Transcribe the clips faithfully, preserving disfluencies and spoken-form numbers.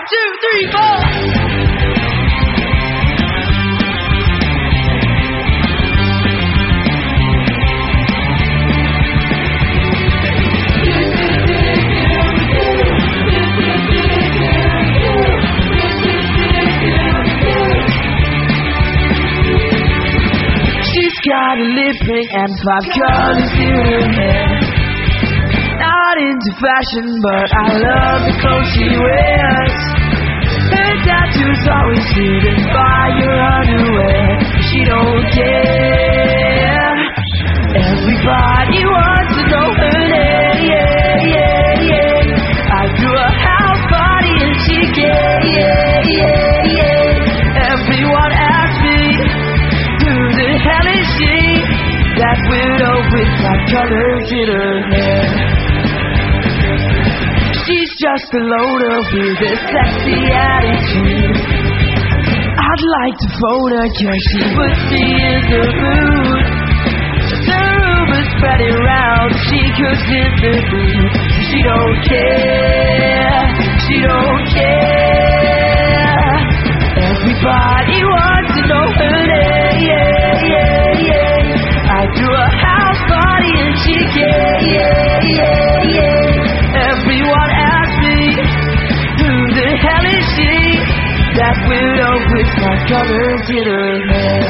One, two, three, four. She's got a lip ring and five colors in her hair. Not into fashion, but I love the clothes she wears. Her tattoos always hidden by your underwear. She don't care. Everybody wants to know her name. Yeah, yeah, yeah. I threw a house party and she gave. Yeah, yeah, yeah. Everyone asks me, who the hell is she? That widow with black colors in her hair. She's just a loader with a sexy attitude. I'd like to phone her cause she puts me in the mood. The rumors spreading round, she cooks in the food. She don't care, she don't care. Everybody wants to know her name. Yeah, yeah, yeah. I threw a house party and she gave. Yeah, yeah, yeah. Everyone asks me, who the hell is she? That widow with my colors in her hair.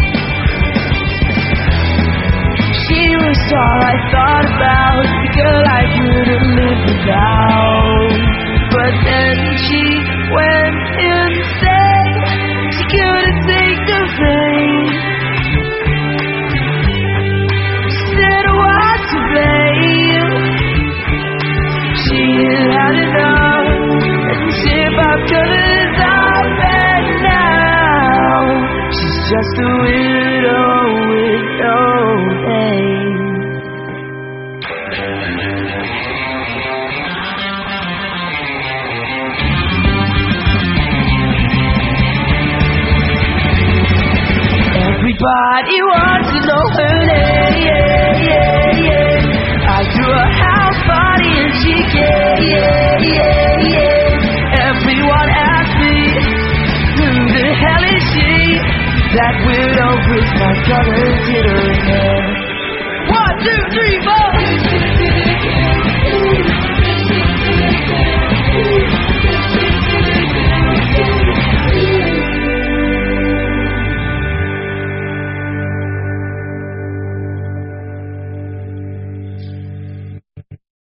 She was all I thought about, the girl I couldn't live without. But then she went insane, she couldn't take the pain. She said, what to blame? She had enough, and she about colors out there now. She's just a widow with no name. Everybody wants to know her name. Yeah, yeah, yeah. I threw a house party and she gave. Yeah, yeah, yeah. Everyone asks me, who the hell is she? That widow with my colors in her hair. One, two, three, four.